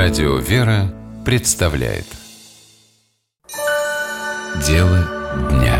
Радио «Вера» представляет Дело дня.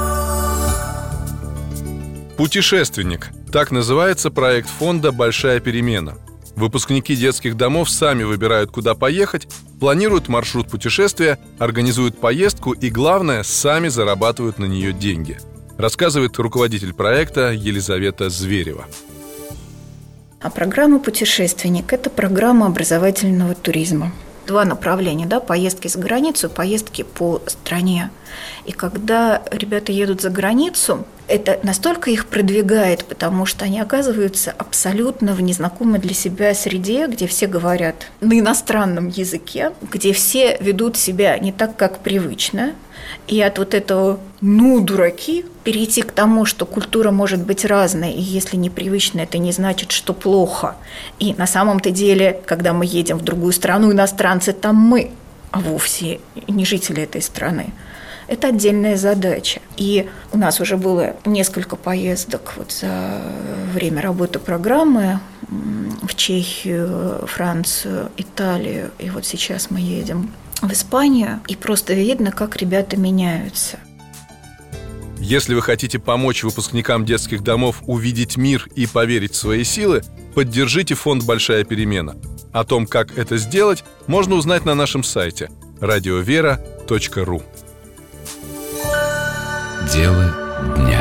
«Путешественник» – так называется проект фонда «Большая перемена». Выпускники детских домов сами выбирают, куда поехать, планируют маршрут путешествия, организуют поездку и, главное, сами зарабатывают на нее деньги. Рассказывает руководитель проекта Елизавета Зверева. А программа «Путешественник» – это программа образовательного туризма. Два направления, поездки за границу, поездки по стране. И когда ребята едут за границу, это настолько их продвигает, потому что они оказываются абсолютно в незнакомой для себя среде, где все говорят на иностранном языке, где все ведут себя не так, как привычно. И от вот этого дураки» перейти к тому, что культура может быть разной, и если непривычно, это не значит, что плохо. И на самом-то деле, когда мы едем в другую страну, иностранцы там мы, а вовсе не жители этой страны. Это отдельная задача. И у нас уже было несколько поездок за время работы программы в Чехию, Францию, Италию. И вот сейчас мы едем в Испанию, и просто видно, как ребята меняются. Если вы хотите помочь выпускникам детских домов увидеть мир и поверить в свои силы, поддержите фонд «Большая перемена». О том, как это сделать, можно узнать на нашем сайте radiovera.ru. Дело дня.